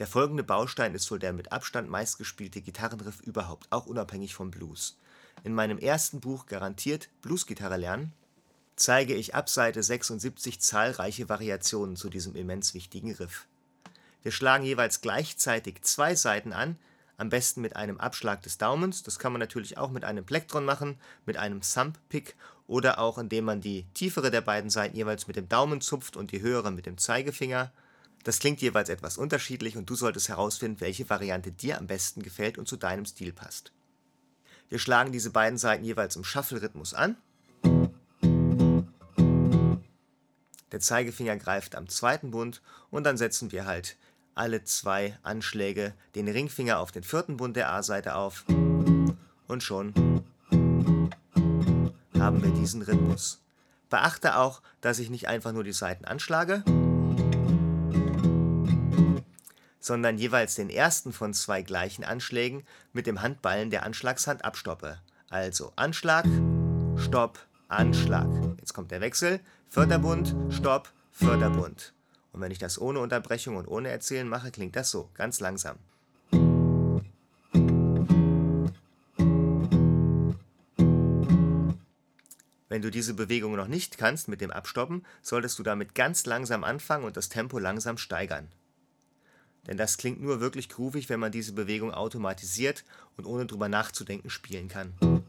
Der folgende Baustein ist wohl der mit Abstand meistgespielte Gitarrenriff überhaupt, auch unabhängig vom Blues. In meinem ersten Buch Garantiert Bluesgitarre lernen zeige ich ab Seite 76 zahlreiche Variationen zu diesem immens wichtigen Riff. Wir schlagen jeweils gleichzeitig 2 Saiten an, am besten mit einem Abschlag des Daumens. Das kann man natürlich auch mit einem Plektron machen, mit einem Thumb-Pick oder auch indem man die tiefere der beiden Saiten jeweils mit dem Daumen zupft und die höhere mit dem Zeigefinger. Das klingt jeweils etwas unterschiedlich und du solltest herausfinden, welche Variante dir am besten gefällt und zu deinem Stil passt. Wir schlagen diese beiden Saiten jeweils im Shuffle-Rhythmus an. Der Zeigefinger greift am zweiten Bund und dann setzen wir halt alle 2 Anschläge den Ringfinger auf den 4. Bund der A-Saite auf und schon haben wir diesen Rhythmus. Beachte auch, dass ich nicht einfach nur die Saiten anschlage, sondern jeweils den ersten von 2 gleichen Anschlägen mit dem Handballen der Anschlagshand abstoppe. Also Anschlag, Stopp, Anschlag. Jetzt kommt der Wechsel, 4. Bund, Stopp, 4. Bund. Und wenn ich das ohne Unterbrechung und ohne Erzählen mache, klingt das so, ganz langsam. Wenn du diese Bewegung noch nicht kannst mit dem Abstoppen, solltest du damit ganz langsam anfangen und das Tempo langsam steigern. Denn das klingt nur wirklich groovig, wenn man diese Bewegung automatisiert und ohne drüber nachzudenken spielen kann.